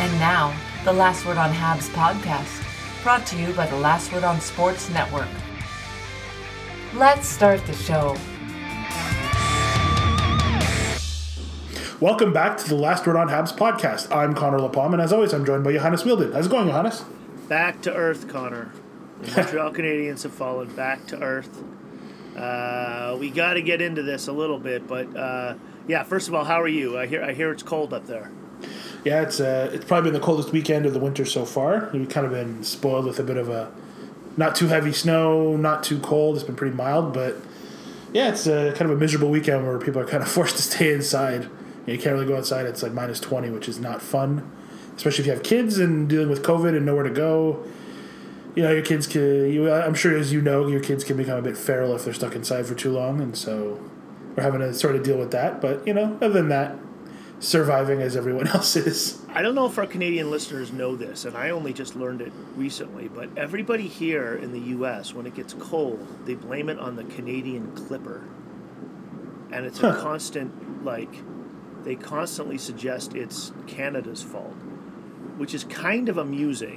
And now, the Last Word on Habs podcast, brought to you by the Last Word on Sports Network. Let's start the show. Welcome back to the Last Word on Habs podcast. I'm Connor Lapalm, and as always, I'm joined by Johannes Wielden. How's it going, Johannes? Back to earth, Connor. The Montreal Canadiens have fallen back to earth. We got to get into this a little bit, but first of all, how are you? I hear it's cold up there. Yeah, it's probably been the coldest weekend of the winter so far. We've kind of been spoiled with a bit of a not too heavy snow, not too cold. It's been pretty mild, but yeah, it's kind of a miserable weekend where people are kind of forced to stay inside. You can't really go outside. It's like minus 20, which is not fun, especially if you have kids and dealing with COVID and nowhere to go. You know, your kids can, I'm sure as you know, your kids can become a bit feral if they're stuck inside for too long, and so we're having to sort of deal with that. But, you know, other than that, surviving as everyone else is. I don't know if our Canadian listeners know this, and I only just learned it recently, but everybody here in the U.S., when it gets cold, they blame it on the Canadian Clipper. And it's a constant, they constantly suggest it's Canada's fault, which is kind of amusing.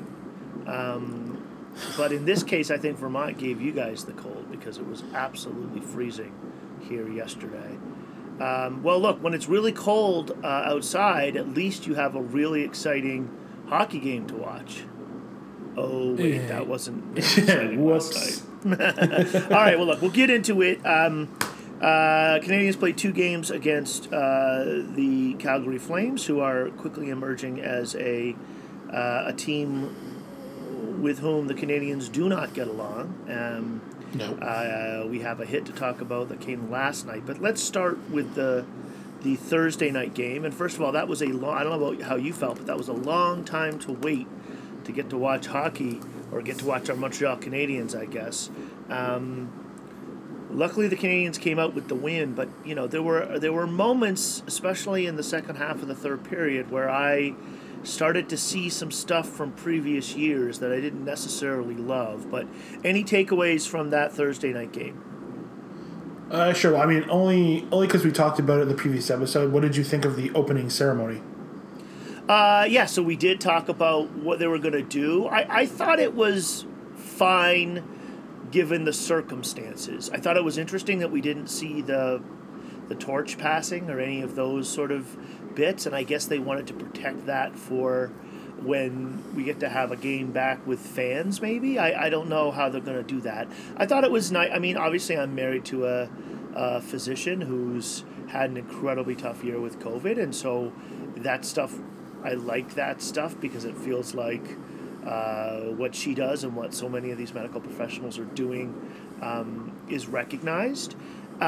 But in this case, I think Vermont gave you guys the cold because it was absolutely freezing here yesterday. Well, look, when it's really cold outside, at least you have a really exciting hockey game to watch. Oh, wait, that wasn't exciting last night. All right, well, look, we'll get into it. Canadians played 2 games against the Calgary Flames, who are quickly emerging as a team with whom the Canadians do not get along. No. We have a hit to talk about that came last night, but let's start with the Thursday night game. And first of all, that was I don't know about how you felt, but that was a long time to wait to get to watch hockey or get to watch our Montreal Canadiens, I guess. Luckily, the Canadians came out with the win, but you know there were moments, especially in the second half of the third period, where I started to see some stuff from previous years that I didn't necessarily love. But any takeaways from that Thursday night game? Sure. Well, I mean, only because we talked about it in the previous episode. What did you think of the opening ceremony? So we did talk about what they were going to do. I thought it was fine given the circumstances. I thought it was interesting that we didn't see the torch passing or any of those sort of bits, and I guess they wanted to protect that for when we get to have a game back with fans, maybe. I don't know how they're going to do that. I thought it was nice. I mean, obviously I'm married to a physician who's had an incredibly tough year with COVID, and so that stuff, I like that stuff because it feels like what she does and what so many of these medical professionals are doing is recognized.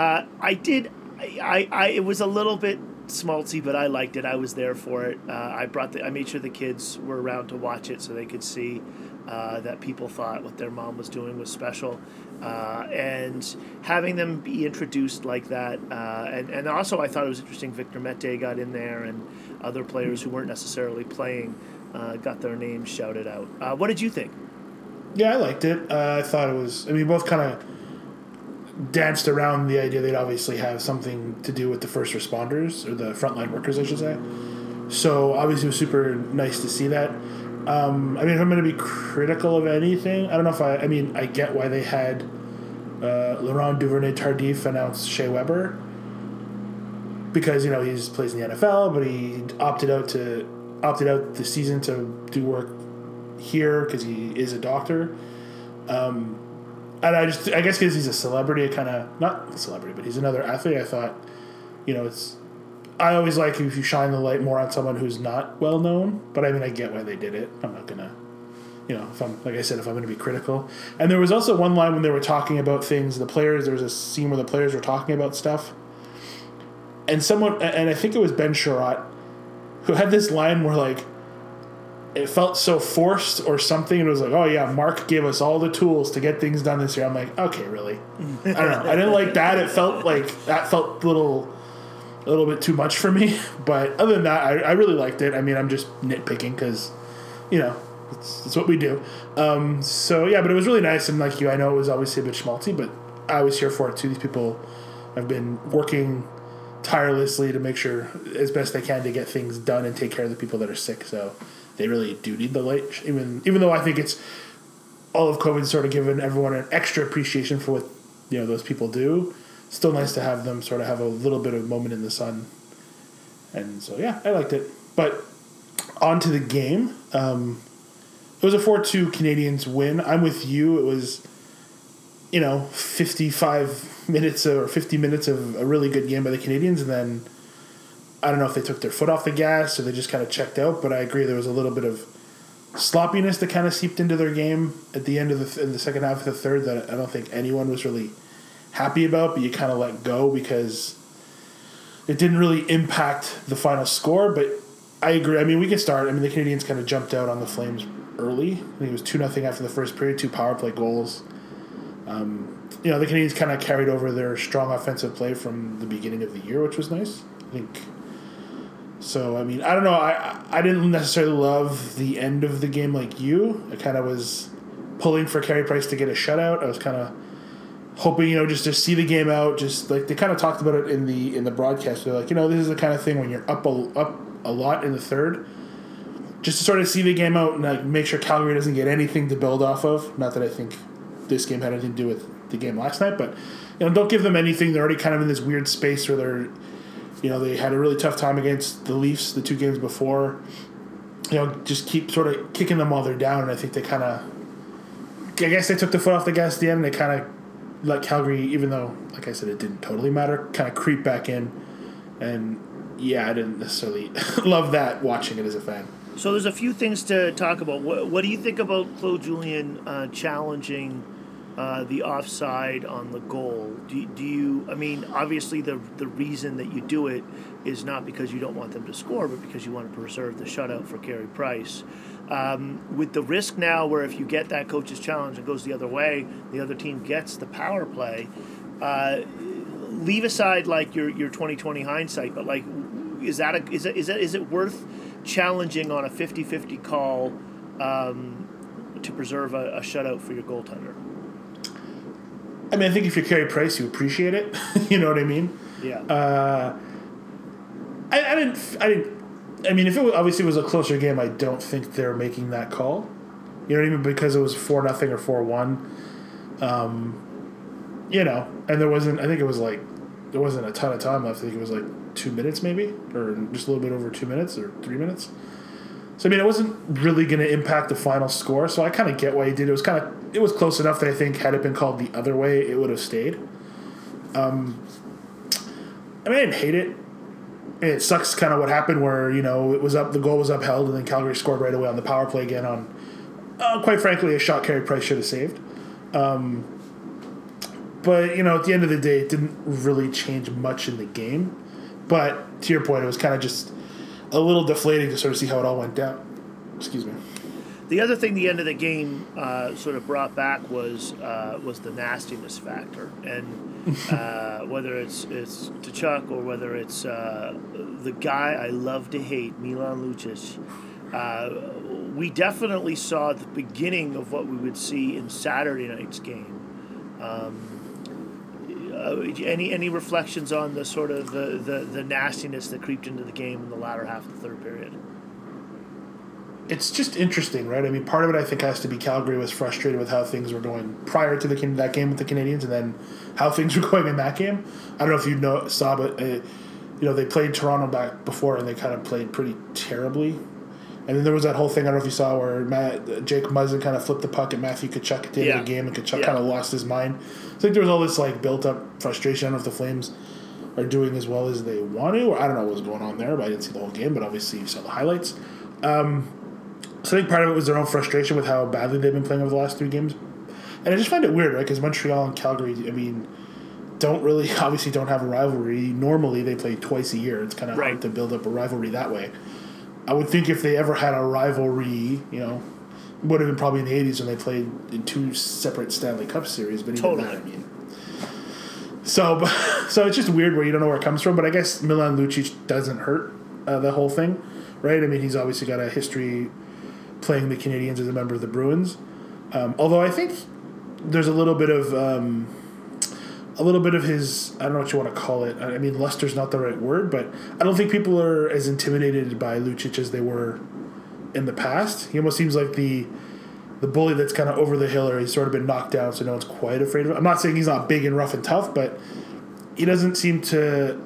It was a little bit schmaltzy, but I liked it. I was there for it. I made sure the kids were around to watch it so they could see that people thought what their mom was doing was special. And having them be introduced like that. And also I thought it was interesting Victor Mete got in there and other players who weren't necessarily playing got their names shouted out. What did you think? Yeah, I liked it. I thought it was... I mean, both kind of danced around the idea they'd obviously have something to do with the first responders, or the frontline workers, I should say. So, obviously, it was super nice to see that. I mean, if I'm going to be critical of anything, I don't know if I get why they had Laurent Duvernay-Tardif announce Shea Weber, because, you know, he plays in the NFL, but he opted out this season to do work here because he is a doctor. And I guess because he's a celebrity, not a celebrity, but he's another athlete, I thought, you know, I always like if you shine the light more on someone who's not well known, but I mean, I get why they did it. I'm not going to, you know, if I'm going to be critical. And there was also one line when they were talking about things, there was a scene where the players were talking about stuff, and I think it was Ben Sherratt, who had this line where, like, it felt so forced or something, and it was like, oh yeah, Mark gave us all the tools to get things done this year. I'm like, okay, really? I don't know. I didn't like that. It felt like that felt a little bit too much for me. But other than that, I really liked it. I mean, I'm just nitpicking because, you know, it's what we do. So yeah, but it was really nice, and like you, I know it was obviously a bit schmaltzy, but I was here for it too. These people have been working tirelessly to make sure as best they can to get things done and take care of the people that are sick. So they really do need the light. Even though I think it's all of COVID sort of given everyone an extra appreciation for what those people do. Still nice to have them sort of have a little bit of moment in the sun. And so yeah, I liked it. But on to the game. It was a 4-2 Canadiens win. I'm with you. It was 55 minutes or 50 minutes of a really good game by the Canadiens, and then I don't know if they took their foot off the gas or they just kind of checked out, but I agree there was a little bit of sloppiness that kind of seeped into their game at the end of in the second half of the third that I don't think anyone was really happy about, but you kind of let go because it didn't really impact the final score. But I agree. I mean, we can start. I mean, the Canadiens kind of jumped out on the Flames early. I think it was 2-0 after the first period, 2 power play goals. The Canadiens kind of carried over their strong offensive play from the beginning of the year, which was nice. I think. So, I mean, I don't know. I didn't necessarily love the end of the game like you. I kind of was pulling for Carey Price to get a shutout. I was kind of hoping, just to see the game out. Just like they kind of talked about it in the broadcast. They're like, this is the kind of thing when you're up a lot in the third, just to sort of see the game out and like make sure Calgary doesn't get anything to build off of. Not that I think this game had anything to do with the game last night, but don't give them anything. They're already kind of in this weird space where they're. They had a really tough time against the Leafs the 2 games before. Just keep sort of kicking them while they're down, and I think they kind of... I guess they took the foot off the gas at the end, and they kind of let Calgary, even though, like I said, it didn't totally matter, kind of creep back in. And, yeah, I didn't necessarily love that watching it as a fan. So there's a few things to talk about. What do you think about Claude Julien challenging the offside on the goal? Do you? I mean, obviously the reason that you do it is not because you don't want them to score, but because you want to preserve the shutout for Carey Price. With the risk now, where if you get that coach's challenge and goes the other way, the other team gets the power play. Leave aside like your 2020 hindsight, but like, is it worth challenging on a 50-50 call to preserve a shutout for your goaltender? I mean, I think if you're Carey Price, you appreciate it. You know what I mean? Yeah. I didn't. I mean, if it was a closer game, I don't think they're making that call. You know what I mean? Because it was 4-0 or 4-1. And there wasn't. I think it was like there wasn't a ton of time left. I think it was like 2 minutes, maybe, or just a little bit over 2 minutes or 3 minutes. So I mean, it wasn't really going to impact the final score. So I kind of get why he did. It was close enough that I think had it been called the other way, it would have stayed. I mean, I didn't hate it. It sucks kind of what happened where, it was up, the goal was upheld, and then Calgary scored right away on the power play again on, quite frankly, a shot Carey Price should have saved. But, at the end of the day, it didn't really change much in the game. But to your point, it was kind of just a little deflating to sort of see how it all went down. Excuse me. The other thing the end of the game sort of brought back was the nastiness factor, and whether it's Tkachuk or whether it's the guy I love to hate, Milan Lucic, we definitely saw the beginning of what we would see in Saturday night's game. Any reflections on the sort of the nastiness that creeped into the game in the latter half of the third period? It's just interesting, right? I mean, part of it I think has to be Calgary was frustrated with how things were going prior to that game with the Canadiens, and then how things were going in that game. I don't know if you saw, but they played Toronto back before, and they kind of played pretty terribly. And then there was that whole thing, I don't know if you saw, where Jake Muzzin kind of flipped the puck at Matthew Tkachuk at the end of the game, and Tkachuk kind of lost his mind. So I think there was all this built-up frustration. I don't know if the Flames are doing as well as they want to, or I don't know what was going on there, but I didn't see the whole game, but obviously you saw the highlights. So I think part of it was their own frustration with how badly they've been playing over the last 3 games. And I just find it weird, right? Because Montreal and Calgary, I mean, don't have a rivalry. Normally they play twice a year. It's kind of hard to build up a rivalry that way. I would think if they ever had a rivalry, would have been probably in the 80s when they played in 2 separate Stanley Cup series. But even that, I mean. So it's just weird where you don't know where it comes from. But I guess Milan Lucic doesn't hurt the whole thing, right? I mean, he's obviously got a history playing the Canadiens as a member of the Bruins. Although I think there's a little bit of his, I don't know what you want to call it. I mean, luster's not the right word, but I don't think people are as intimidated by Lucic as they were in the past. He almost seems like the bully that's kind of over the hill, or he's sort of been knocked down, so no one's quite afraid of him. I'm not saying he's not big and rough and tough, but he doesn't seem to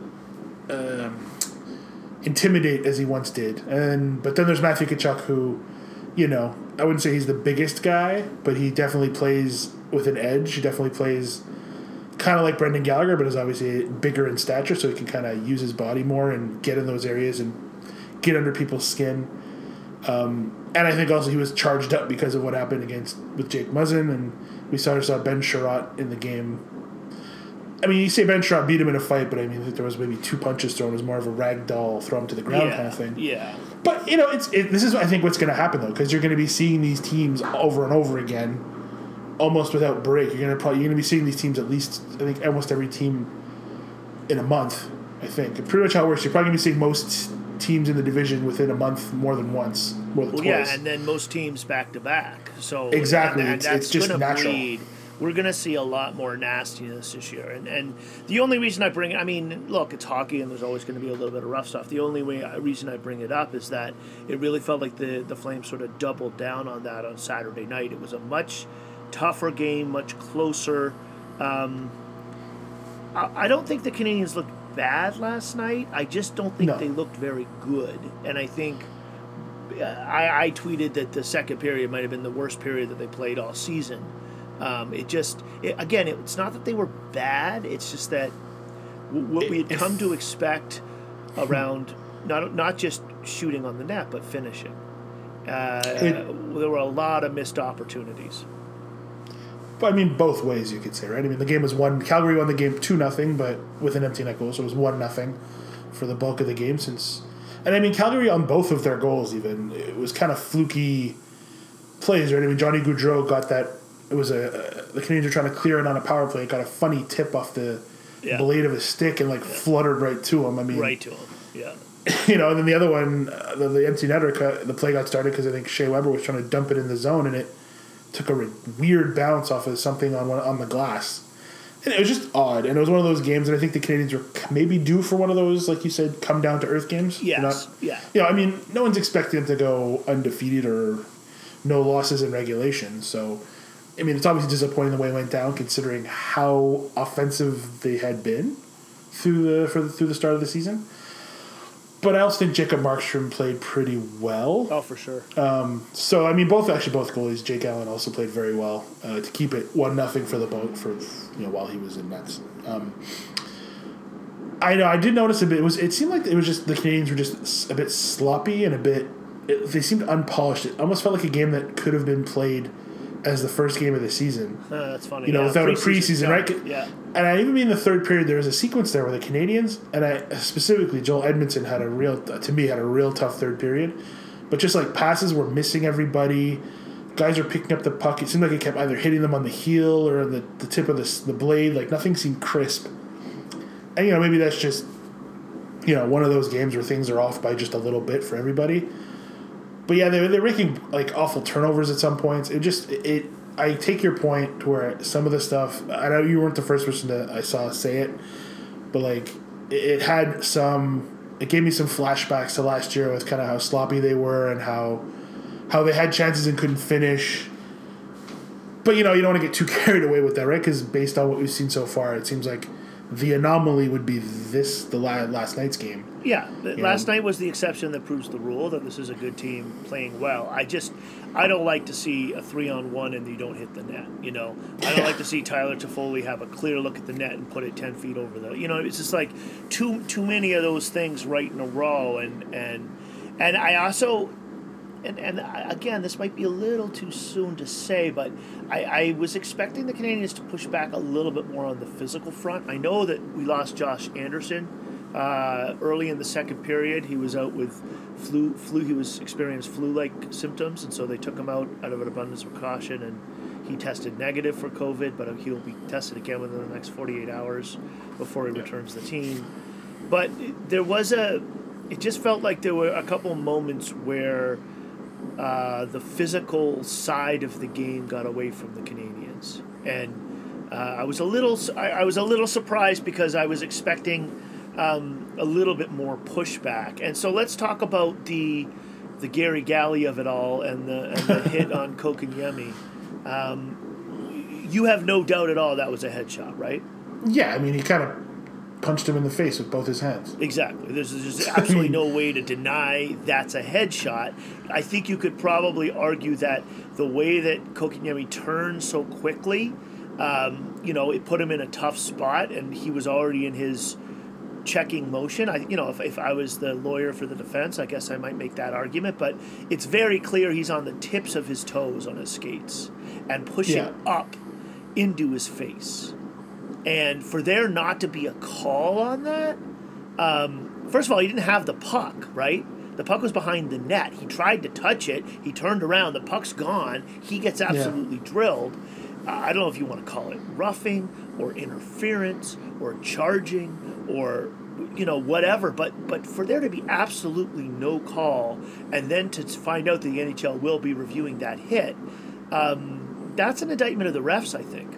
intimidate as he once did. But then there's Matthew Tkachuk, who, I wouldn't say he's the biggest guy, but he definitely plays with an edge. He definitely plays kind of like Brendan Gallagher, but is obviously bigger in stature, so he can kind of use his body more and get in those areas and get under people's skin. And I think also he was charged up because of what happened with Jake Muzzin, and we saw Ben Sherratt in the game. I mean, you say Ben Sherratt beat him in a fight, but I mean, there was maybe 2 punches thrown. It was more of a ragdoll, throw him to the ground kind of thing. Yeah. But, this is, I think, what's going to happen, though, because you're going to be seeing these teams over and over again, almost without break. You're going to be seeing these teams at least, I think, almost every team in a month, I think. Pretty much how it works. You're probably going to be seeing most teams in the division within a month more than once, more than twice. Yeah, and then most teams back to back. So exactly, and it's just natural. We're going to see a lot more nastiness this year. And the only reason I bring it, I mean, look, it's hockey and there's always going to be a little bit of rough stuff. The only reason I bring it up is that it really felt like the Flames sort of doubled down on that on Saturday night. It was a much tougher game, much closer. I don't think the Canadians looked bad last night. I just don't think they looked very good. And I think I tweeted that the second period might have been the worst period that they played all season. It's not that they were bad. It's just that what we had come to expect around not just shooting on the net, but finishing. There were a lot of missed opportunities. But I mean, both ways you could say, right? I mean, the game was Calgary won the game 2-0, but with an empty net goal, so it was 1-0 for the bulk of the game. And I mean, Calgary on both of their goals, even it was kind of fluky plays, right? I mean, Johnny Gaudreau got that. It was the Canadians were trying to clear it on a power play. It got a funny tip off the blade of his stick and fluttered right to him. I mean, right to him. Yeah. And then the other one, the empty netter, the play got started because I think Shea Weber was trying to dump it in the zone, and it took a weird bounce off of something on the glass. And it was just odd. And it was one of those games, and I think the Canadians were maybe due for one of those, like you said, come down to earth games. Yes. I mean, no one's expecting them to go undefeated or no losses in regulation. So, I mean, it's obviously disappointing the way it went down, considering how offensive they had been through the start of the season. But I also think Jacob Markstrom played pretty well. Oh, for sure. So I mean, both goalies. Jake Allen also played very well to keep it 1-0 for the boat for while he was in nets. I know I did notice a bit. It seemed like it was just the Canadians were just a bit sloppy and they seemed unpolished. It almost felt like a game that could have been played as the first game of the season. That's funny. Without a preseason, right? Yeah. And I even mean in the third period, there was a sequence there where the Canadians, and specifically Joel Edmondson had a real tough third period. But just like passes were missing everybody. Guys are picking up the puck. It seemed like it kept either hitting them on the heel or the tip of the blade. Like nothing seemed crisp. And maybe that's just one of those games where things are off by just a little bit for everybody. But yeah, they're making awful turnovers at some points. I take your point to where some of the stuff. I know you weren't the first person I saw say it, but it had some. It gave me some flashbacks to last year with kind of how sloppy they were and how they had chances and couldn't finish. But you don't want to get too carried away with that, right? Because based on what we've seen so far, it seems like the anomaly would be the last night's game. Yeah, last night was the exception that proves the rule, that this is a good team playing well. I don't like to see a 3-on-1 and you don't hit the net, I don't like to see Tyler Toffoli have a clear look at the net and put it 10 feet over it's just like too many of those things right in a row. And I also, and again, this might be a little too soon to say, but I was expecting the Canadians to push back a little bit more on the physical front. I know that we lost Josh Anderson early in the second period. He was out with flu. He was experienced flu-like symptoms, and so they took him out of an abundance of caution, and he tested negative for COVID, but he'll be tested again within the next 48 hours before he returns to the team. But it just felt like there were a couple moments where the physical side of the game got away from the Canadians, and I was a little surprised because I was expecting a little bit more pushback. And so let's talk about the the Gary Galley of it all and the hit on Kotkaniemi, you have no doubt at all that was a headshot, right? Yeah, I mean, he kind of punched him in the face with both his hands. Exactly. There's just absolutely no way to deny that's a headshot. I think you could probably argue that the way that Kotkaniemi turned so quickly, it put him in a tough spot, and he was already in his checking motion. If I was the lawyer for the defense, I guess I might make that argument, but it's very clear he's on the tips of his toes on his skates and pushing up into his face. And for there not to be a call on that, first of all, he didn't have the puck, right? The puck was behind the net. He tried to touch it. He turned around. The puck's gone. He gets absolutely drilled. I don't know if you want to call it roughing or interference or charging or whatever. But for there to be absolutely no call and then to find out that the NHL will be reviewing that hit, that's an indictment of the refs, I think.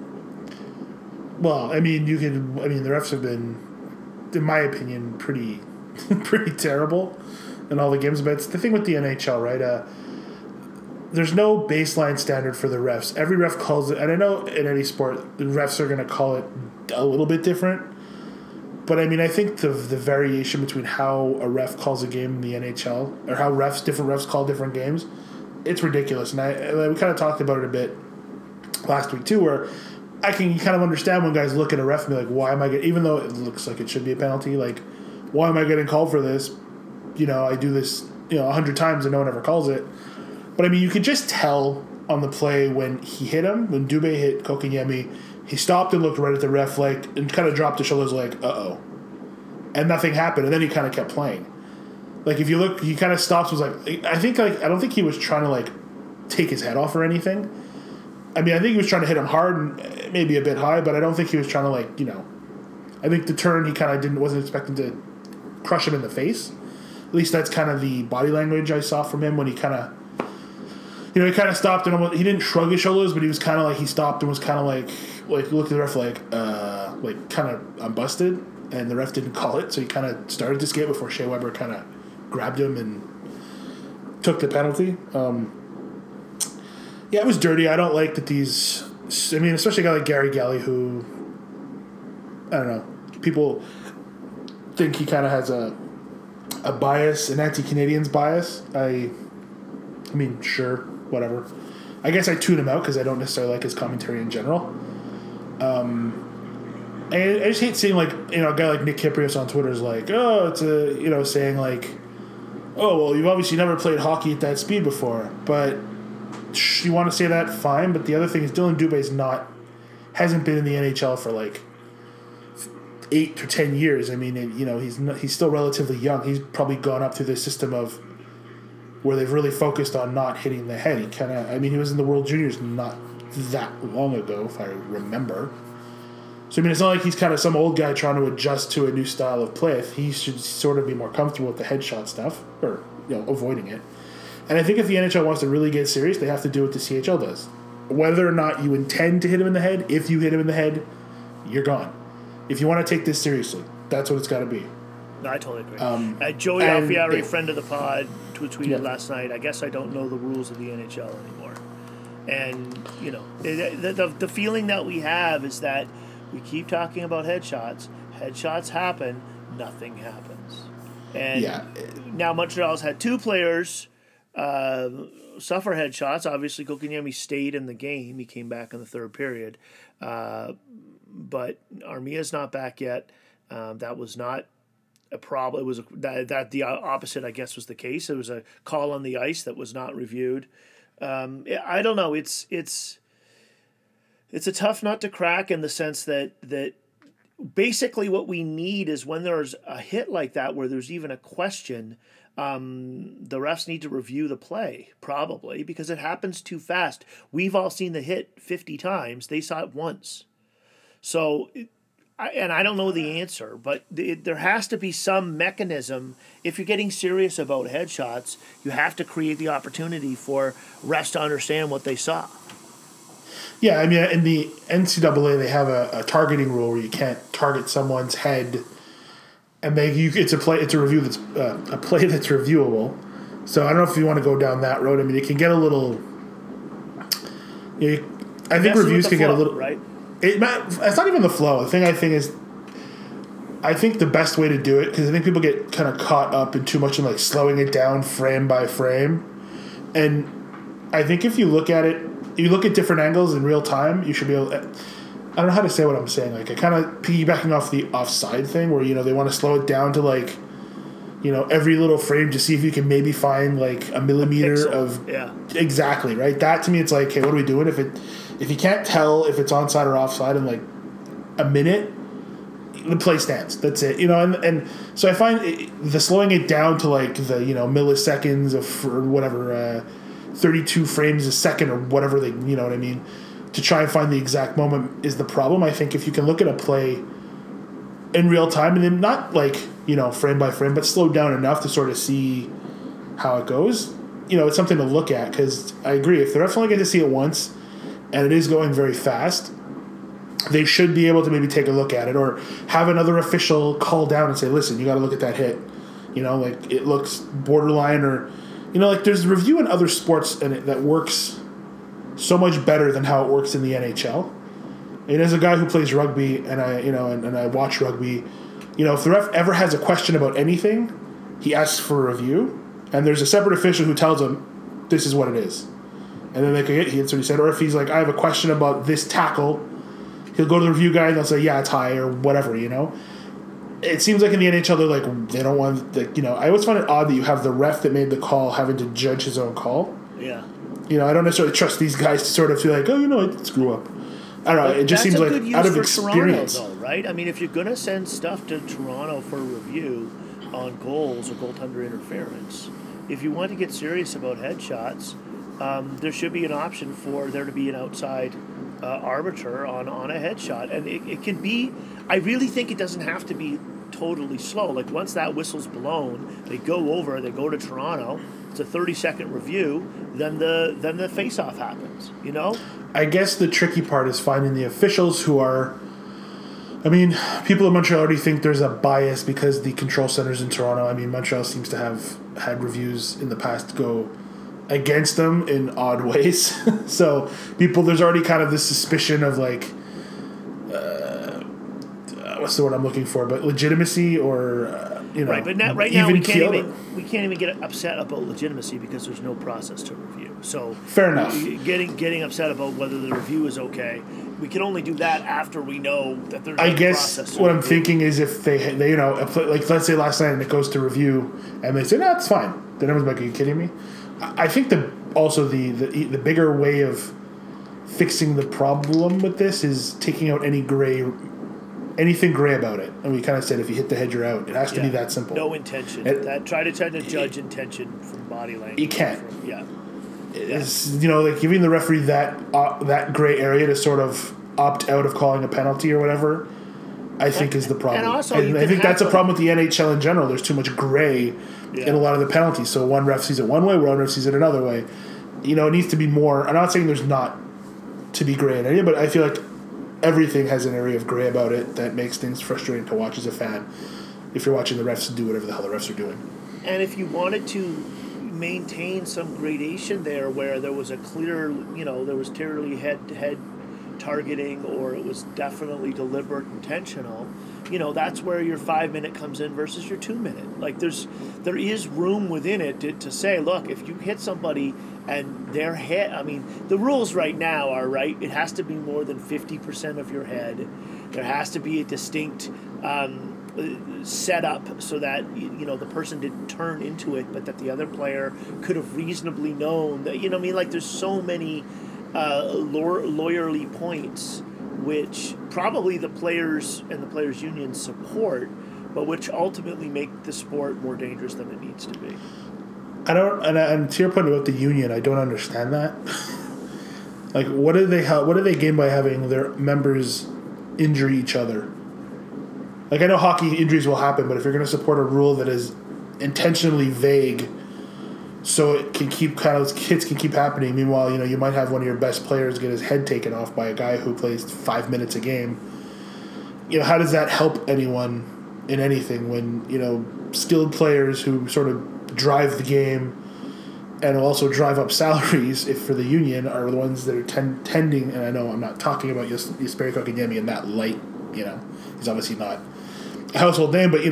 Well, I mean, the refs have been, in my opinion, pretty terrible in all the games. But it's the thing with the NHL, right? There's no baseline standard for the refs. Every ref calls it, and I know in any sport, the refs are going to call it a little bit different. But, I mean, I think the variation between how a ref calls a game in the NHL, or how different refs call different games, it's ridiculous. And we kind of talked about it a bit last week, too, where I can kind of understand when guys look at a ref and be like, why am I getting, even though it looks like it should be a penalty, like, why am I getting called for this? I do this, 100 times and no one ever calls it. But, I mean, you could just tell on the play when he hit him, when Dubé hit Kotkaniemi, he stopped and looked right at the ref, and kind of dropped his shoulders like, uh-oh. And nothing happened, and then he kind of kept playing. Like, if you look, he kind of stops, was like, I don't think he was trying to, take his head off or anything. I mean, I think he was trying to hit him hard and maybe a bit high, but I don't think he was trying to, I think the turn he kind of wasn't expecting to crush him in the face. At least that's kind of the body language I saw from him when he kind of, he kind of stopped and almost, he didn't shrug his shoulders, but he was kind of he stopped and was kind of looked at the ref kind of, I'm busted, and the ref didn't call it, so he kind of started to skate before Shea Weber kind of grabbed him and took the penalty. Yeah, it was dirty. I don't like that these... I mean, especially a guy like Gary Galley, who... I don't know. People think he kind of has a bias, an anti-Canadians bias. I mean, sure, whatever. I guess I tune him out because I don't necessarily like his commentary in general. And I just hate seeing, a guy like Nick Kyprios on Twitter is like, oh, it's a... saying oh, well, you've obviously never played hockey at that speed before, but... You want to say that, fine, but the other thing is Dylan Dubé hasn't been in the NHL for 8 to 10 years. I mean, he's still relatively young. He's probably gone up through the system of where they've really focused on not hitting the head. He was in the World Juniors not that long ago, if I remember. So, I mean, it's not like he's kind of some old guy trying to adjust to a new style of play. He should sort of be more comfortable with the headshot stuff, or, avoiding it. And I think if the NHL wants to really get serious, they have to do what the CHL does. Whether or not you intend to hit him in the head, if you hit him in the head, you're gone. If you want to take this seriously, that's what it's got to be. No, I totally agree. Joey Alfieri, friend of the pod, tweeted last night, I guess I don't know the rules of the NHL anymore. And, the feeling that we have is that we keep talking about headshots. Headshots happen. Nothing happens. And now Montreal's had 2 players... suffer headshots. Obviously, Kotkaniemi stayed in the game. He came back in the third period. But Armia's not back yet. That was not a problem. It was that the opposite, I guess, was the case. It was a call on the ice that was not reviewed. I don't know. It's a tough nut to crack in the sense that basically what we need is when there's a hit like that where there's even a question, the refs need to review the play, probably, because it happens too fast. We've all seen the hit 50 times. They saw it once. So, I don't know the answer, but there has to be some mechanism. If you're getting serious about headshots, you have to create the opportunity for refs to understand what they saw. Yeah, I mean, in the NCAA, they have a targeting rule where you can't target someone's head, and it's a play that's a play that's reviewable. So I don't know if you want to go down that road. I mean, it can get a little. I think reviews can get a little. Right? It's not even the flow. The thing I think is, I think the best way to do it, because I think people get kind of caught up in too much in like slowing it down frame by frame, and I think if you look at it, you look at different angles in real time, you should be able. I don't know how to say what I'm saying. Like I kind of piggybacking off the offside thing, where they want to slow it down to like, every little frame to see if you can maybe find like a millimeter of exactly right. That to me, it's like, hey, what are we doing? If you can't tell if it's onside or offside in like a minute, the play stands. That's it. And so I find the slowing it down to like the milliseconds or whatever, 32 frames a second or whatever they what I mean, to try and find the exact moment is the problem. I think if you can look at a play in real time and then not like frame by frame, but slow down enough to sort of see how it goes, it's something to look at. Because I agree, if the refs only get to see it once and it is going very fast, they should be able to maybe take a look at it or have another official call down and say, listen, you got to look at that hit. Like it looks borderline, or like there's review in other sports and that works so much better than how it works in the NHL. And as a guy who plays rugby and I watch rugby, if the ref ever has a question about anything, he asks for a review, and there's a separate official who tells him this is what it is, and then that's what he said. Or if he's like, I have a question about this tackle, he'll go to the review guy and they'll say, yeah, it's high or whatever. It seems like in the NHL they're like, they don't want I always find it odd that you have the ref that made the call having to judge his own call. Yeah. I don't necessarily trust these guys to sort of feel like, I did screw up. I don't know. It just seems like out of experience, Toronto, though, right? I mean, if you're going to send stuff to Toronto for review on goals or goaltender interference, if you want to get serious about headshots, there should be an option for there to be an outside arbiter on a headshot, and it can be. I really think it doesn't have to be totally slow. Like once that whistle's blown, they go to Toronto. It's a 30-second review. Then the face-off happens. I guess the tricky part is finding the officials who are. I mean, people in Montreal already think there's a bias because the control center's in Toronto. I mean, Montreal seems to have had reviews in the past go against them in odd ways. So there's already kind of this suspicion of like, what's the word I'm looking for? But legitimacy or right. But right now we can't even get upset about legitimacy because there's no process to review. So fair enough. Getting upset about whether the review is okay, we can only do that after we know that there's. I guess what I'm thinking is if they like let's say last night and it goes to review and they say no, it's fine. Then everyone's like, are you kidding me? I think the bigger way of fixing the problem with this is taking out anything gray about it. And we kind of said if you hit the head, you're out. It has to be that simple. No intention. Try to judge intention from body language. You can't. It's like giving the referee that gray area to sort of opt out of calling a penalty or whatever. I think is the problem. And also, I think that's a problem with the NHL in general. There's too much gray in a lot of the penalties. So one ref sees it one way, one ref sees it another way. It needs to be more. I'm not saying there's not to be gray in any, but I feel like everything has an area of gray about it that makes things frustrating to watch as a fan if you're watching the refs do whatever the hell the refs are doing. And if you wanted to maintain some gradation there where there was a clear, there was clearly head-to-head targeting or it was definitely deliberate, intentional, that's where your 5-minute comes in versus your 2-minute. Like there is room within it to say, look, if you hit somebody and their head, I mean, the rules right now are right. It has to be more than 50% of your head. There has to be a distinct setup so that the person didn't turn into it, but that the other player could have reasonably known that. Like there's so many lawyerly points which probably the players and the players' unions support, but which ultimately make the sport more dangerous than it needs to be. I don't, and to your point about the union, I don't understand that. Like, what do they gain by having their members injure each other? Like, I know hockey injuries will happen, but if you're going to support a rule that is intentionally vague, so it can keep hits can keep happening. Meanwhile, you might have one of your best players get his head taken off by a guy who plays 5 minutes a game. How does that help anyone in anything when skilled players who sort of drive the game and will also drive up salaries if for the union are the ones that are tending. And I know I'm not talking about Jesperi Kotkaniemi in that light. He's obviously not a household name, but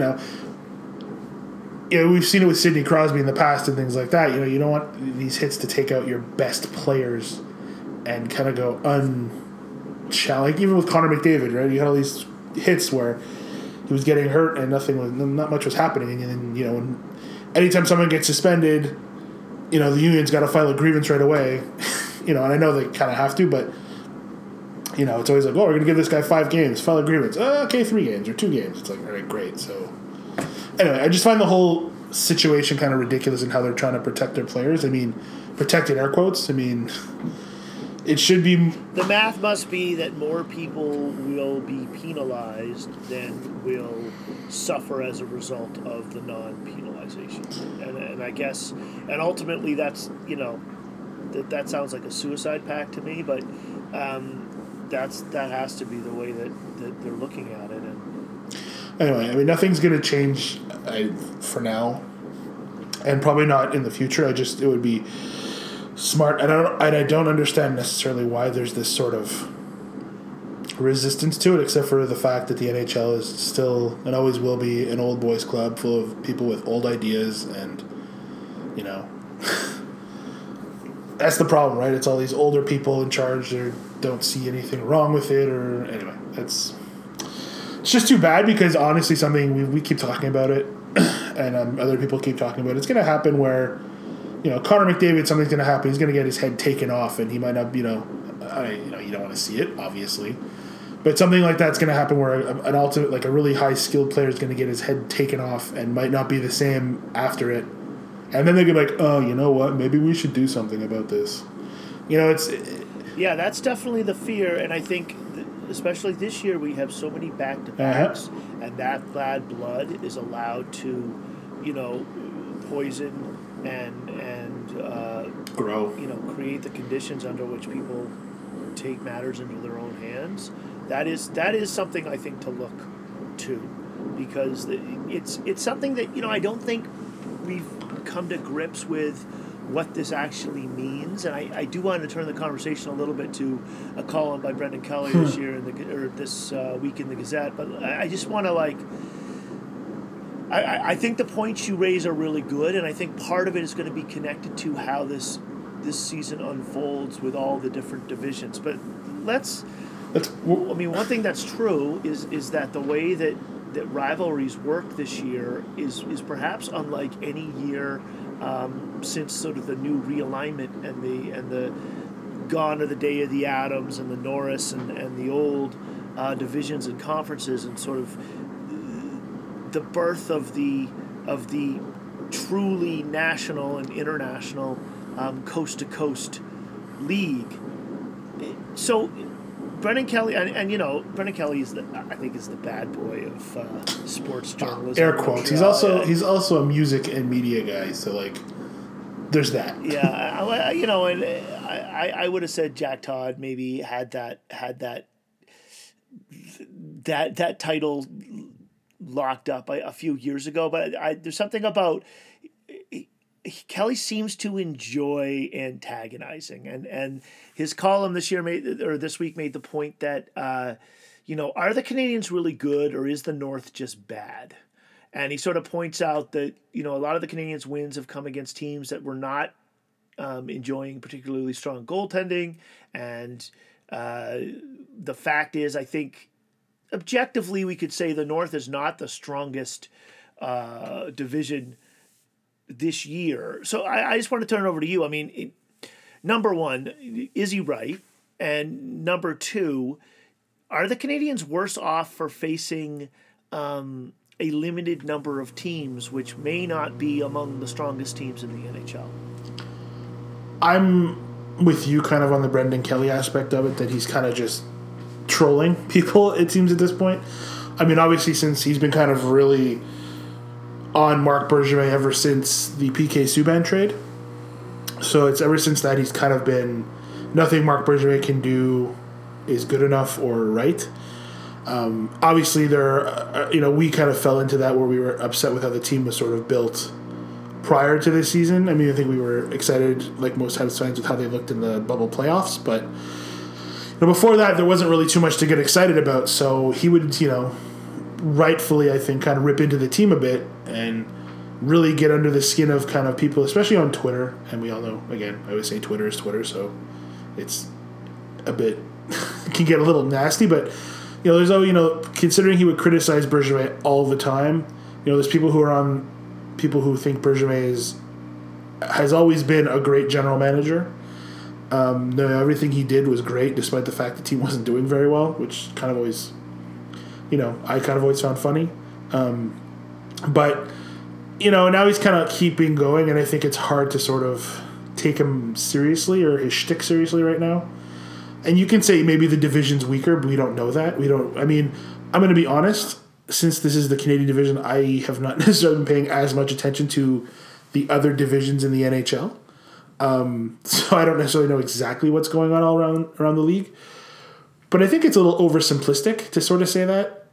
we've seen it with Sidney Crosby in the past and things like that. You don't want these hits to take out your best players and kind of go unchallenged. Like even with Connor McDavid, right? You had all these hits where he was getting hurt and not much was happening. And then, anytime someone gets suspended, the union's got to file a grievance right away. And I know they kind of have to, but it's always like, we're going to give this guy 5 games, file a grievance. Okay, 3 games or 2 games. It's like, all right, great. So anyway, I just find the whole situation kind of ridiculous in how they're trying to protect their players. I mean, protect in air quotes. I mean, it should be... The math must be that more people will be penalized than will suffer as a result of the non-penalization. And I guess, and ultimately that's, that sounds like a suicide pact to me, but that has to be the way that they're looking at it. And anyway, I mean, nothing's going to change for now, and probably not in the future. It would be smart, and I don't understand necessarily why there's this sort of resistance to it, except for the fact that the NHL is still and always will be an old boys club full of people with old ideas, and that's the problem, right? It's all these older people in charge that don't see anything wrong with it, or anyway, it's just too bad, because honestly, something we keep talking about it, and other people keep talking about it. It's going to happen where, Connor McDavid, something's going to happen. He's going to get his head taken off, and he might not, you don't want to see it, obviously, but something like that's going to happen where an ultimate, like a really high skilled player is going to get his head taken off and might not be the same after it, and then they're going to be like, oh, you know what? Maybe we should do something about this. Yeah, that's definitely the fear, and I think, especially this year, we have so many back-to-backs, and that bad blood is allowed to, poison and grow. Create the conditions under which people take matters into their own hands. That is something I think to look to, because it's something that I don't think we've come to grips with what this actually means, and I do want to turn the conversation a little bit to a column by Brendan Kelly this year this week in the Gazette. But I just want to I think the points you raise are really good, and I think part of it is going to be connected to how this season unfolds with all the different divisions. But one thing that's true is that the way that rivalries work this year is perhaps unlike any year since sort of the new realignment and the gone are the day of the Adams and the Norris and the old divisions and conferences, and sort of the birth of the truly national and international coast to coast league. So Brendan Kelly, and Brendan Kelly is I think the bad boy of sports journalism. Air quotes. He's also a music and media guy, so there's that. Yeah, and I would have said Jack Todd maybe had that title locked up a few years ago, but there's something about Kelly seems to enjoy antagonizing, and his column this week made the point that are the Canadians really good, or is the North just bad? And he sort of points out that a lot of the Canadians' wins have come against teams that were not enjoying particularly strong goaltending, and the fact is, I think objectively we could say the North is not the strongest division this year. So I just want to turn it over to you. I mean, number one, is he right? And number two, are the Canadians worse off for facing a limited number of teams which may not be among the strongest teams in the NHL? I'm with you kind of on the Brendan Kelly aspect of it, that he's kind of just trolling people, it seems, at this point. I mean, obviously, since he's been kind of really on Marc Bergevin ever since the PK Subban trade. So it's ever since that he's kind of been, nothing Marc Bergevin can do is good enough or right. Obviously, we kind of fell into that where we were upset with how the team was sort of built prior to this season. I mean, I think we were excited, like most Habs fans, with how they looked in the bubble playoffs. But before that, there wasn't really too much to get excited about. So he would, rightfully, I think, kind of rip into the team a bit and really get under the skin of kind of people, especially on Twitter. And we all know, again, I always say Twitter is Twitter, so it's a bit can get a little nasty. But there's always, considering he would criticize Bergevin all the time. There's people who think Bergevin has always been a great general manager. Everything he did was great, despite the fact the team wasn't doing very well, which kind of always, I kind of always found funny. But now he's kind of keeping going, and I think it's hard to sort of take him seriously or his shtick seriously right now. And you can say maybe the division's weaker, but we don't know that. I'm going to be honest. Since this is the Canadian division, I have not necessarily been paying as much attention to the other divisions in the NHL. So I don't necessarily know exactly what's going on all around the league. But I think it's a little oversimplistic to sort of say that.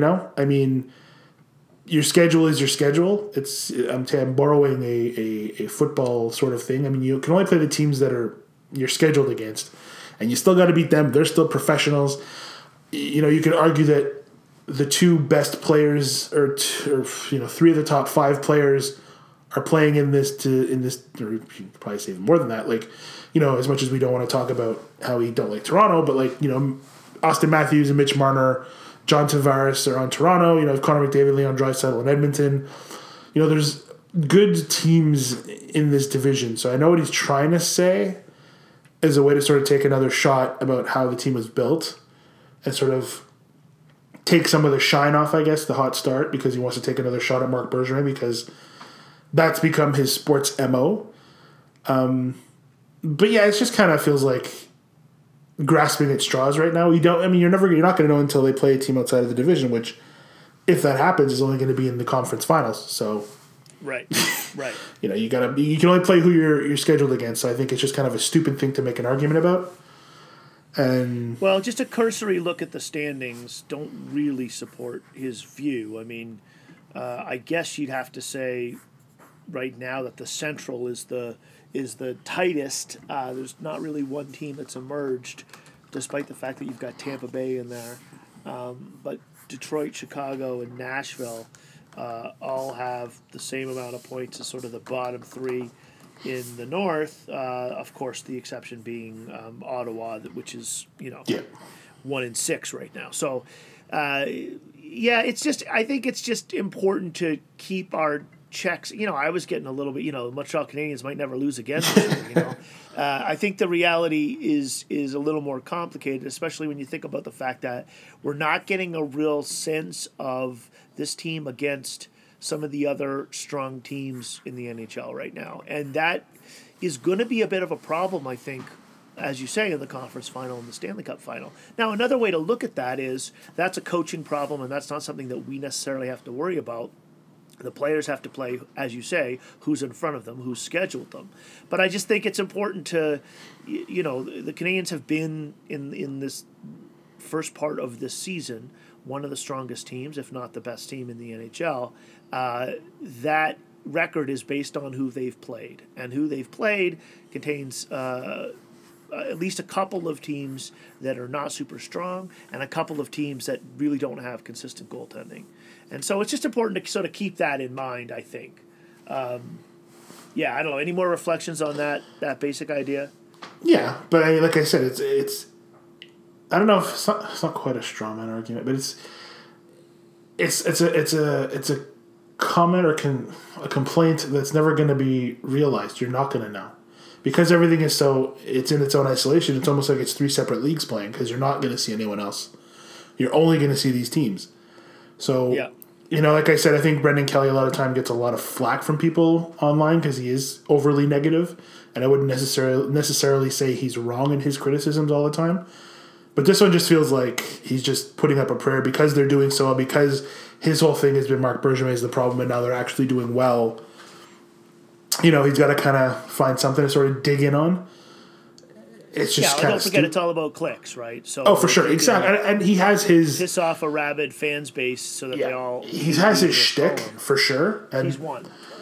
Your schedule is your schedule. I'm borrowing a football sort of thing. You can only play the teams that you're scheduled against, and you still got to beat them. They're still professionals. You could argue that the two best players, or three of the top five players, are playing in this, or you could probably say even more than that. As much as we don't want to talk about how we don't like Toronto, but Austin Matthews and Mitch Marner, John Tavares are on Toronto. Connor McDavid, Leon Draisaitl in Edmonton. There's good teams in this division. So I know what he's trying to say is a way to sort of take another shot about how the team was built and sort of take some of the shine off, I guess, the hot start, because he wants to take another shot at Marc Bergevin because that's become his sports MO. But yeah, it just kind of feels like grasping at straws right now. You're not going to know until they play a team outside of the division, which, if that happens, is only going to be in the conference finals. So, right. you can only play who you're scheduled against. So I think it's just kind of a stupid thing to make an argument about. And just a cursory look at the standings don't really support his view. I guess you'd have to say right now that the Central is the tightest. There's not really one team that's emerged, despite the fact that you've got Tampa Bay in there. But Detroit, Chicago, and Nashville all have the same amount of points as sort of the bottom three in the North. Of course, the exception being Ottawa, which is 1-6 right now. So, it's just, I think it's just important to keep our checks. I was getting a little bit, Montreal Canadiens might never lose again this year, I think the reality is a little more complicated, especially when you think about the fact that we're not getting a real sense of this team against some of the other strong teams in the NHL right now. And that is going to be a bit of a problem, I think, as you say, in the conference final and the Stanley Cup final. Now, another way to look at that is that's a coaching problem, and that's not something that we necessarily have to worry about. The players have to play, as you say, who's in front of them, who's scheduled them. But I just think it's important to, the Canadiens have been in this first part of this season one of the strongest teams, if not the best team in the NHL. That record is based on who they've played. And who they've played contains at least a couple of teams that are not super strong and a couple of teams that really don't have consistent goaltending. And so it's just important to sort of keep that in mind, I think. I don't know. Any more reflections on that basic idea? Yeah, but like I said, it's I don't know if it's not quite a straw man argument, but it's a comment or a complaint that's never going to be realized. You're not going to know because everything is it's in its own isolation. It's almost like it's three separate leagues playing because you're not going to see anyone else. You're only going to see these teams. So like I said, I think Brendan Kelly a lot of time gets a lot of flack from people online because he is overly negative, and I wouldn't necessarily say he's wrong in his criticisms all the time. But this one just feels like he's just putting up a prayer because they're doing so well, because his whole thing has been Marc Bergevin is the problem, and now they're actually doing well. He's got to kind of find something to sort of dig in on. It's just kind of don't forget it's all about clicks, right? So for sure, exactly. And he has his piss off a rabid fans base so that they all. He has his shtick for sure, and he's won.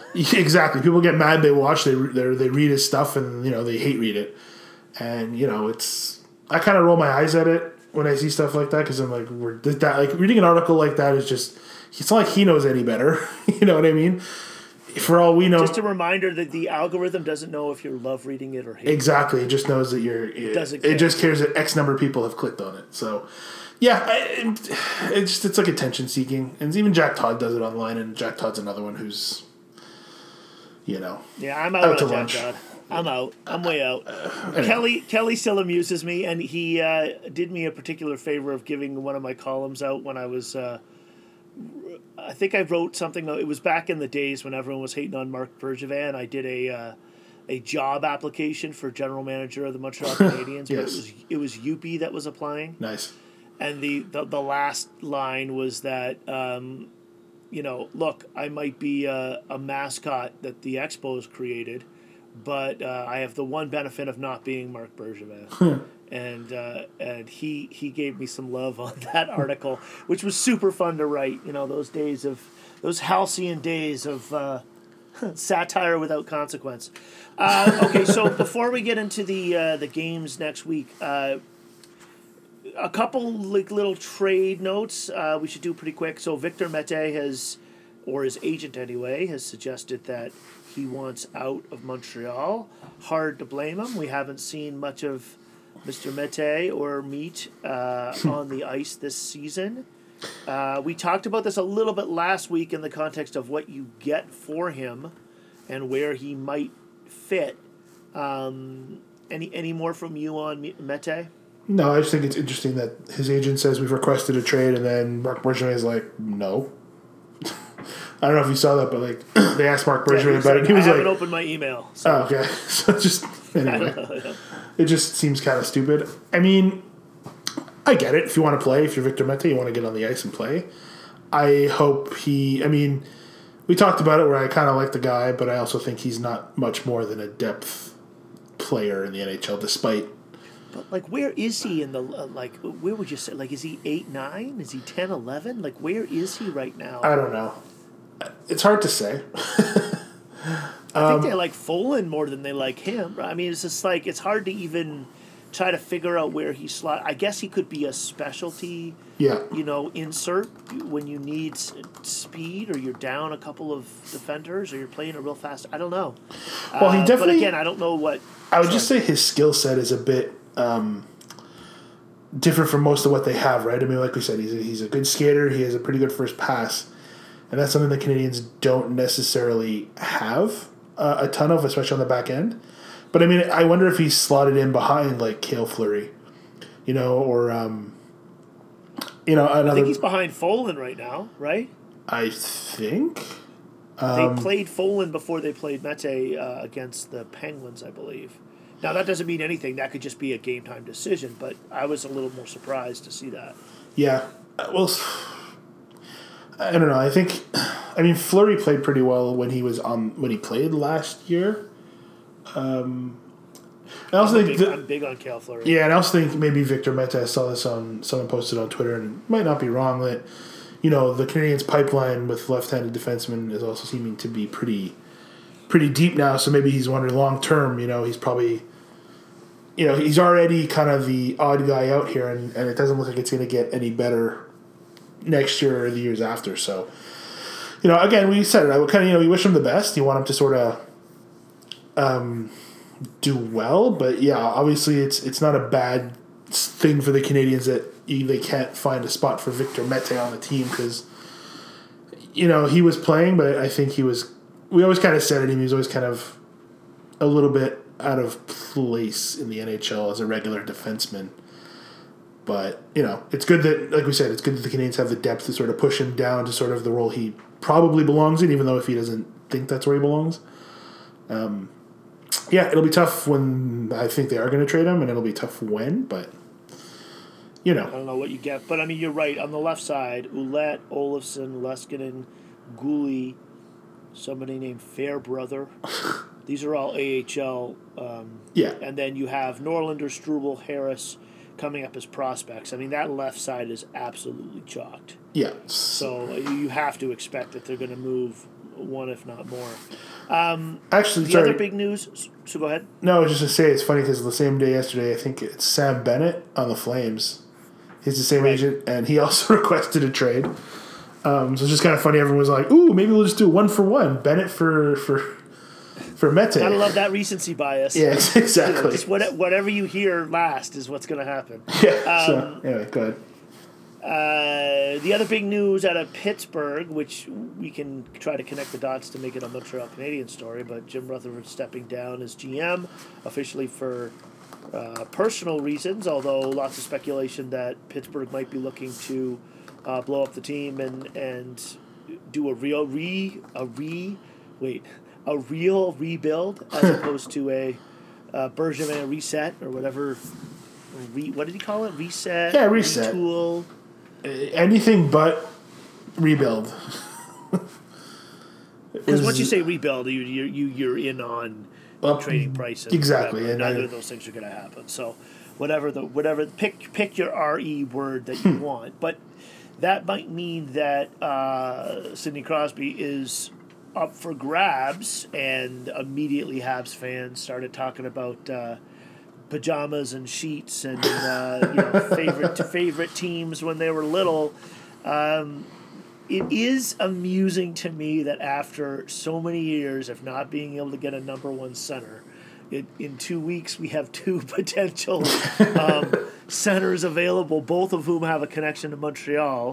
Exactly. People get mad. They watch. They read his stuff, and they hate read it. And it's. I kind of roll my eyes at it when I see stuff like that because I'm like, reading an article like that is just. It's not like he knows any better. You know what I mean? For all we know, just a reminder that the algorithm doesn't know if you love reading it or hate exactly. It just knows that it just cares that X number of people have clicked on it. So. Yeah, it's like attention seeking, and even Jack Todd does it online, and Jack Todd's another one who's, Yeah, I'm out to on lunch. Jack Todd. I'm out. I'm way out. Kelly still amuses me, and he did me a particular favor of giving one of my columns out when I was. I think I wrote something. It was back in the days when everyone was hating on Marc Bergevin. I did a job application for general manager of the Montreal Canadiens, Yes. but it was Youppi that was applying. Nice. And the last line was that, look, I might be a mascot that the Expos created, but I have the one benefit of not being Marc Bergevin. And he gave me some love on that article, which was super fun to write. Those halcyon days of satire without consequence. Okay, so before we get into the games next week. A couple little trade notes we should do pretty quick. So Victor Mete has, or his agent anyway, has suggested that he wants out of Montreal. Hard to blame him. We haven't seen much of Mr. Mete or Meat on the ice this season. We talked about this a little bit last week in the context of what you get for him and where he might fit. Any more from you on Mete? No, I just think it's interesting that his agent says we've requested a trade, and then Marc Bergevin is like, no. I don't know if you saw that, but they asked Marc Bergevin about it. He was I haven't opened my email. So. Oh, okay. So just anyway, it just seems kind of stupid. I mean, I get it. If you want to play, if you're Victor Mete, you want to get on the ice and play. I hope we talked about it where I kind of like the guy, but I also think he's not much more than a depth player in the NHL, despite. But, where is he in the, where would you say, is he 8-9? Is he 10-11? Where is he right now? I don't know. It's hard to say. I think they like Folan more than they like him. I mean, it's just it's hard to even try to figure out where he slot. I guess he could be a specialty, insert when you need speed or you're down a couple of defenders or you're playing it real fast. I don't know. Well, he definitely. But again, I don't know what. I would just say his skill set is a bit different from most of what they have, right? I mean, like we said, he's a good skater. He has a pretty good first pass, and that's something the Canadians don't necessarily have a ton of, especially on the back end. But I mean, I wonder if he's slotted in behind Cale Fleury, or another. I think he's behind Folan right now, right? I think they played Folan before they played Mete against the Penguins, I believe. Now, that doesn't mean anything. That could just be a game-time decision, but I was a little more surprised to see that. Yeah. Well, I don't know. Fleury played pretty well when he played last year. I also I'm big on Cale Fleury. Yeah, and I also think maybe Victor Mete, I saw this on someone posted on Twitter, and it might not be wrong that the Canadians' pipeline with left-handed defensemen is also seeming to be pretty deep now. So maybe he's wondering long term. He's probably he's already kind of the odd guy out here, and it doesn't look like it's going to get any better next year or the years after. So again, we said it. I would kind of we wish him the best. You want him to sort of do well, but yeah, obviously it's not a bad thing for the Canadians that they can't find a spot for Victor Mete on the team because he was playing, but I think we always kind of said it. He was always kind of a little bit out of place in the NHL as a regular defenseman. But it's good that, like we said, it's good that the Canadians have the depth to sort of push him down to sort of the role he probably belongs in, even though if he doesn't think that's where he belongs. Yeah, it'll be tough when I think they are going to trade him, and it'll be tough when, but I don't know what you get. But, I mean, you're right. On the left side, Ouellette, Olofsson, Leskinen, Gouli, somebody named Fairbrother. These are all AHL. Yeah. And then you have Norlinder, Struble, Harris, coming up as prospects, I mean, that left side is absolutely chalked. Yeah. So you have to expect that they're going to move one, if not more. Actually, the sorry. other big news. So go ahead. No, I was just to say it's funny because the same day yesterday, I think it's Sam Bennett on the Flames. He's the same agent, and he also requested a trade. So it's just kind of funny. Everyone was like, "Ooh, maybe we'll just do 1-for-1. Bennett for Mete." Gotta love that recency bias. Yeah, exactly. Just whatever you hear last is what's going to happen. Yeah. So anyway, go ahead. The other big news out of Pittsburgh, which we can try to connect the dots to make it a Montreal Canadiens story, but Jim Rutherford stepping down as GM officially for personal reasons, although lots of speculation that Pittsburgh might be looking to blow up the team and do a real rebuild as opposed to a Bergevin reset or whatever. What did he call it? Reset? Yeah, reset. Retool? Anything but rebuild. Because once you say rebuild, you're in on trading prices. Exactly, and neither of those things are going to happen. So, whatever, pick your RE word that you want. But that might mean that Sidney Crosby is up for grabs, and immediately Habs fans started talking about pajamas and sheets and favorite teams when they were little. It is amusing to me that after so many years of not being able to get a number one center, in 2 weeks we have two potential centers available, both of whom have a connection to Montreal.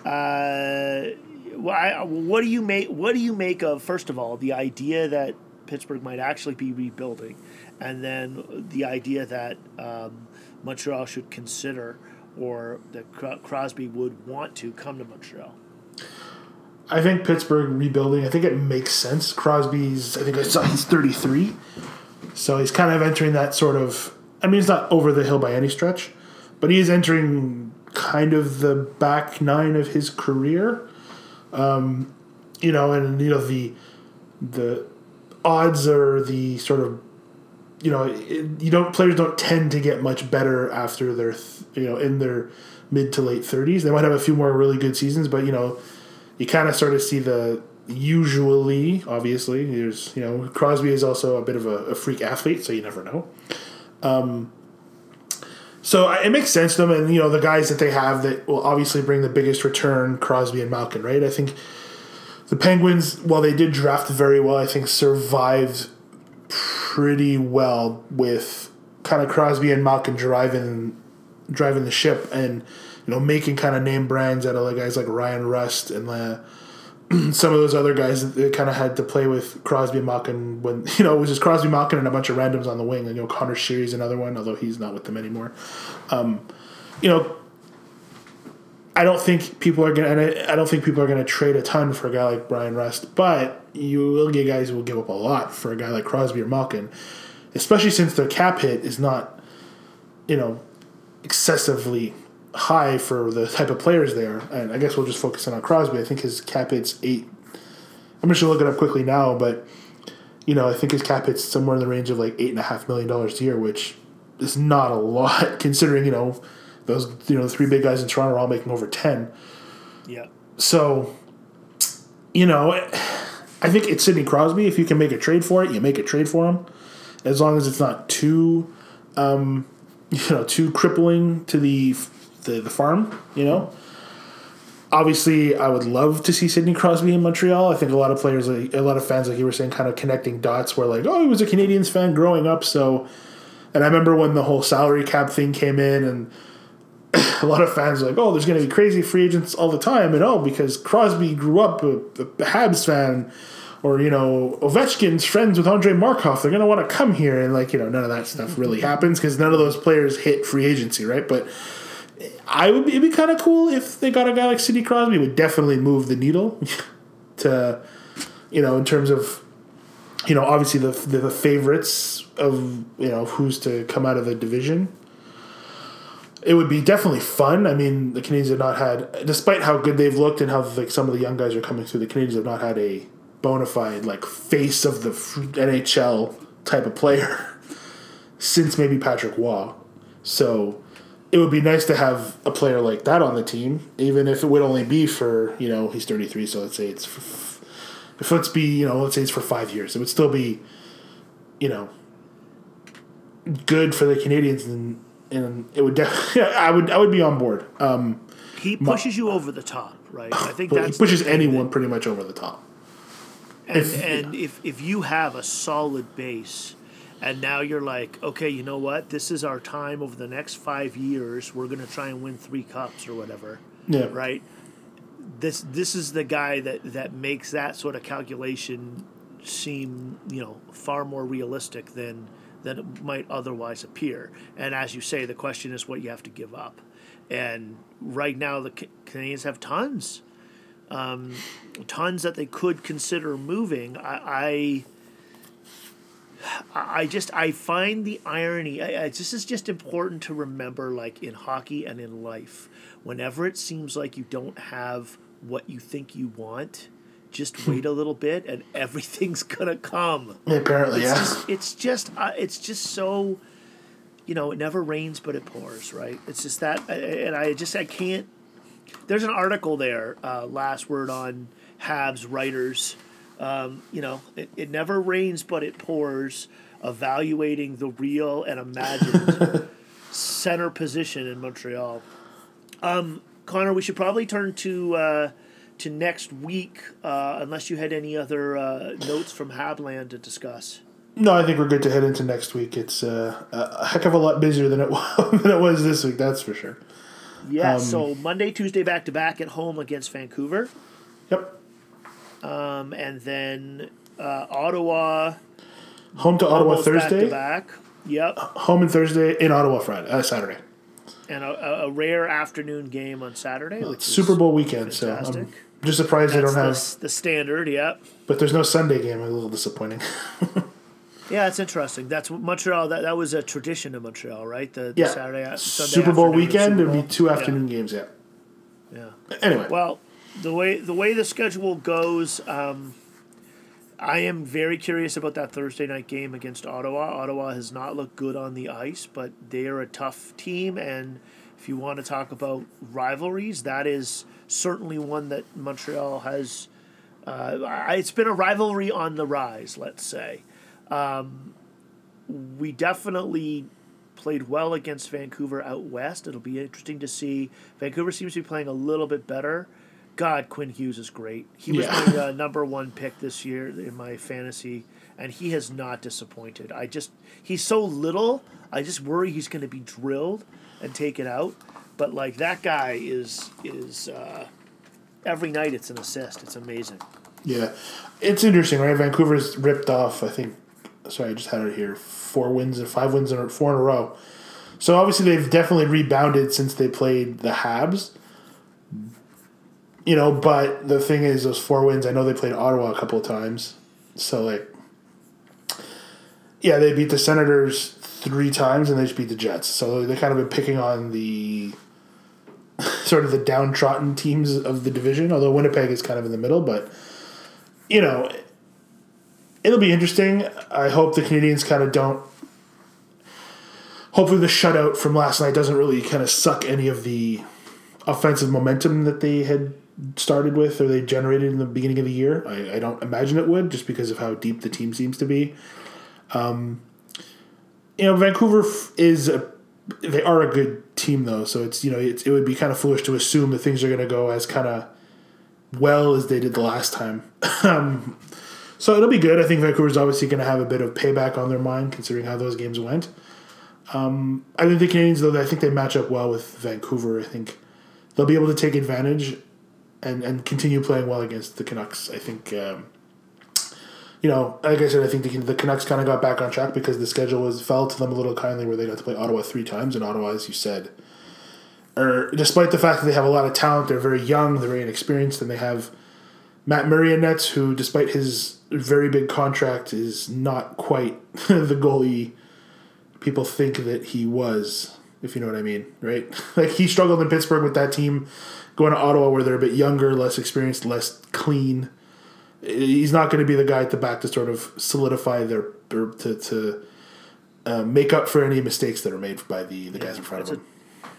What do you make of, first of all, the idea that Pittsburgh might actually be rebuilding, and then the idea that Montreal should consider, or that Crosby would want to come to Montreal? I think Pittsburgh rebuilding, I think it makes sense. Crosby's, I think I saw he's 33. So he's kind of entering that sort of, I mean, he's not over the hill by any stretch, but he is entering kind of the back nine of his career. The odds are the sort of, players don't tend to get much better after they're, in their mid to late 30s. They might have a few more really good seasons, but, you kind of start to see usually, obviously, there's, Crosby is also a bit of a freak athlete, so you never know. So it makes sense to them, and, the guys that they have that will obviously bring the biggest return, Crosby and Malkin, right? I think the Penguins, while they did draft very well, I think survived pretty well with kind of Crosby and Malkin driving the ship and, making kind of name brands out of guys like Ryan Rust and some of those other guys that kind of had to play with Crosby and Malkin when, it was just Crosby, Malkin, and a bunch of randoms on the wing. And, Connor Sheary's another one, although he's not with them anymore. I don't think people are gonna trade a ton for a guy like Brian Rust, but you will get guys who will give up a lot for a guy like Crosby or Malkin, especially since their cap hit is not, excessively high for the type of players they are. And I guess we'll just focus on Crosby. I think his cap hit's 8. I'm just gonna look it up quickly now, but I think his cap hit's somewhere in the range of $8.5 million a year, which is not a lot considering those the three big guys in Toronto are all making over 10. Yeah. So, I think it's Sidney Crosby. If you can make a trade for it, you make a trade for him, as long as it's not too, too crippling to the farm. Obviously, I would love to see Sidney Crosby in Montreal. I think a lot of players, a lot of fans, like you were saying, kind of connecting dots. Where he was a Canadiens fan growing up, so. And I remember when the whole salary cap thing came in, and a lot of fans were like, there's going to be crazy free agents all the time, and because Crosby grew up a Habs fan, or Ovechkin's friends with Andrei Markov, they're going to want to come here, and none of that stuff really happens because none of those players hit free agency, right? But it'd be kind of cool if they got a guy like Sidney Crosby. It would definitely move the needle to, in terms of. Obviously the favorites of, who's to come out of the division. It would be definitely fun. I mean, the Canadiens have not had, despite how good they've looked and how some of the young guys are coming through, the Canadiens have not had a bona fide face of the NHL type of player since maybe Patrick Waugh. So, it would be nice to have a player like that on the team, even if it would only be for, he's 33, so let's say it's let's say it's for 5 years. It would still be, good for the Canadians, and it would definitely, I would be on board. He pushes you over the top, right? I think he pushes anyone pretty much over the top. And if you have a solid base, and now you're like, okay, you know what? This is our time over the next 5 years. We're going to try and win 3 cups or whatever. Yeah. Right? This is the guy that makes that sort of calculation seem, far more realistic than it might otherwise appear. And as you say, the question is what you have to give up. And right now the Canadians have tons that they could consider moving. I find the irony. This is just important to remember, like in hockey and in life. Whenever it seems like you don't have what you think you want, just wait a little bit and everything's gonna come. Apparently, it's just so. It never rains but it pours, right? It's just that, and I can't. There's an article there, last word on Habs writers. It never rains but it pours, evaluating the real and imagined center position in Montreal. Connor, we should probably turn to next week, unless you had any other notes from Habland to discuss. No, I think we're good to head into next week. It's a heck of a lot busier than it was this week, that's for sure. Yeah, so Monday, Tuesday back-to-back at home against Vancouver. Yep. And then Ottawa. Home to Ottawa Thursday. Back-to-back. Yep. Home and Thursday, in Ottawa Saturday. And a rare afternoon game on Saturday. Which Super Bowl weekend, fantastic. So I'm just surprised they don't have... the standard, yep. But there's no Sunday game. A little disappointing. Yeah, it's interesting. That's Montreal. That was a tradition in Montreal, right? The Saturday, Sunday Super Bowl weekend. Super Bowl. It'd be 2 afternoon games. Yeah. Yeah. Anyway, well, the way the schedule goes, I am very curious about that Thursday night game against Ottawa. Ottawa has not looked good on the ice, but they are a tough team, and if you want to talk about rivalries, that is certainly one that Montreal has. It's been a rivalry on the rise, let's say. We definitely played well against Vancouver out west. It'll be interesting to see. Vancouver seems to be playing a little bit better. God, Quinn Hughes is great. He was my number 1 pick this year in my fantasy, and he has not disappointed. He's so little, I just worry he's going to be drilled and taken out. But like that guy is every night it's an assist. It's amazing. Yeah, it's interesting, right? Vancouver's ripped off, I think. Sorry, I just had it here. 4 wins and 5 wins and 4 in a row. So obviously they've definitely rebounded since they played the Habs. But the thing is, those 4 wins, I know they played Ottawa a couple of times. So, they beat the Senators 3 times and they just beat the Jets. So they kind of been picking on the sort of the downtrodden teams of the division, although Winnipeg is kind of in the middle. But, it'll be interesting. I hope the Canadians kind of don't. Hopefully the shutout from last night doesn't really kind of suck any of the offensive momentum that they had started with or they generated in the beginning of the year. I don't imagine it would, just because of how deep the team seems to be. Vancouver they are a good team though, so it's it would be kind of foolish to assume that things are going to go as kind of well as they did the last time. So it'll be good. I think Vancouver's obviously going to have a bit of payback on their mind, considering how those games went. I think the Canadians, though, I think they match up well with Vancouver. I think they'll be able to take advantage and continue playing well against the Canucks. I think, like I said, I think the Canucks kind of got back on track because the schedule fell to them a little kindly, where they got to play Ottawa 3 times, and Ottawa, as you said, despite the fact that they have a lot of talent, they're very young, they're very inexperienced, and they have Matt Murray in nets, who, despite his very big contract, is not quite the goalie people think that he was, if you know what I mean, right? He struggled in Pittsburgh with that team, going to Ottawa where they're a bit younger, less experienced, less clean. He's not going to be the guy at the back to sort of solidify to make up for any mistakes that are made by the guys in front of him.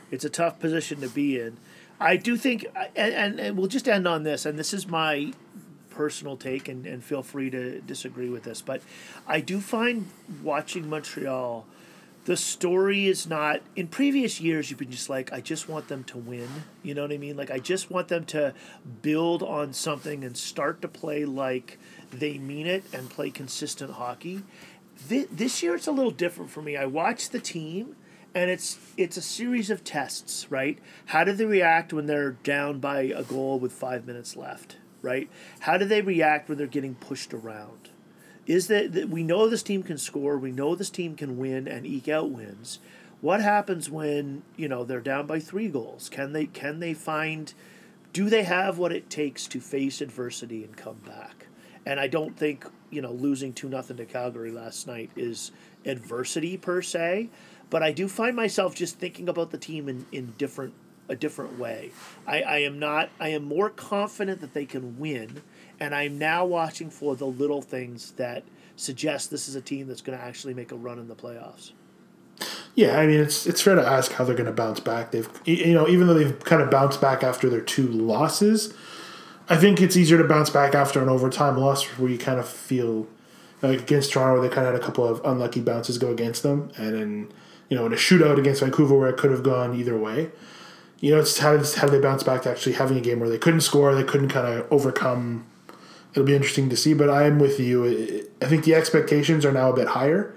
It's a tough position to be in. I do think, and we'll just end on this, and this is my personal take, and feel free to disagree with this, but I do find watching Montreal, the story is not, in previous years you've been just like, I just want them to win, you know what I mean? Like, I just want them to build on something and start to play like they mean it and play consistent hockey. This year it's a little different for me. I watch the team, and it's a series of tests, right? How do they react when they're down by a goal with 5 minutes left? Right? How do they react when they're getting pushed around? Is that we know this team can score, we know this team can win and eke out wins. What happens when, they're down by 3 goals? Can they find, do they have what it takes to face adversity and come back? And I don't think, losing 2-0 to Calgary last night is adversity per se, but I do find myself just thinking about the team in a different way. I am more confident that they can win, and I'm now watching for the little things that suggest this is a team that's going to actually make a run in the playoffs. Yeah, I mean, it's fair to ask how they're going to bounce back. They've, even though they've kind of bounced back after their 2 losses, I think it's easier to bounce back after an overtime loss where you kind of feel like against Toronto, they kind of had a couple of unlucky bounces go against them, and then in a shootout against Vancouver where it could have gone either way. It's how do they bounce back to actually having a game where they couldn't score, they couldn't kind of overcome. It'll be interesting to see, but I am with you. I think the expectations are now a bit higher,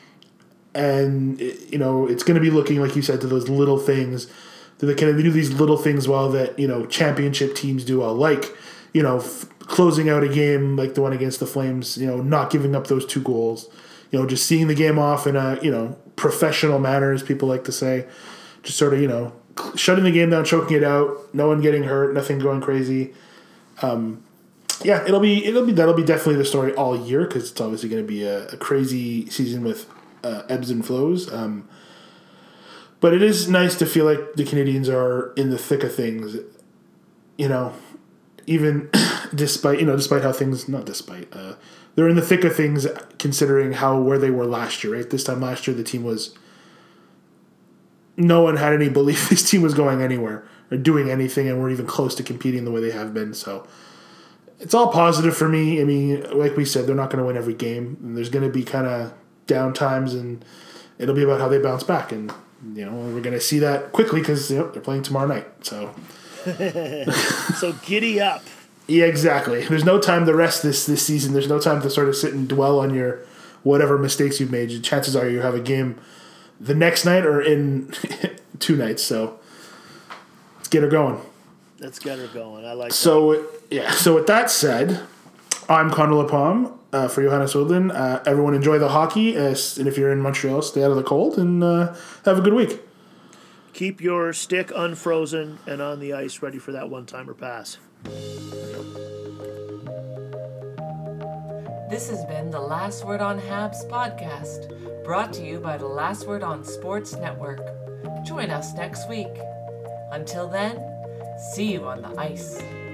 and it's going to be looking, like you said, to those little things. Can they do these little things well that championship teams do well, like closing out a game like the one against the Flames, not giving up those 2 goals, just seeing the game off in a professional manner, as people like to say, just sort of shutting the game down, choking it out, no one getting hurt, nothing going crazy. That'll be definitely the story all year, because it's obviously going to be a crazy season with ebbs and flows. But it is nice to feel like the Canadians are in the thick of things. Even despite how things, not despite, they're in the thick of things considering where they were last year. Right, this time last year the team was. No one had any belief this team was going anywhere or doing anything, and we're even close to competing the way they have been. So it's all positive for me. I mean, like we said, they're not going to win every game. And there's going to be kind of down times, and it'll be about how they bounce back. And we're going to see that quickly because they're playing tomorrow night. So, so giddy up. Yeah, exactly. There's no time to rest this season. There's no time to sort of sit and dwell on your whatever mistakes you've made. Chances are you have a game the next night or in 2 nights, so let's get her going. Let's get her going. I like that. So with that said, I'm Connor Lapalme for Johannes Woodland. Everyone enjoy the hockey, and if you're in Montreal, stay out of the cold, and have a good week. Keep your stick unfrozen and on the ice ready for that one-timer pass. This has been the Last Word on Habs podcast, brought to you by the Last Word on Sports Network. Join us next week. Until then, see you on the ice.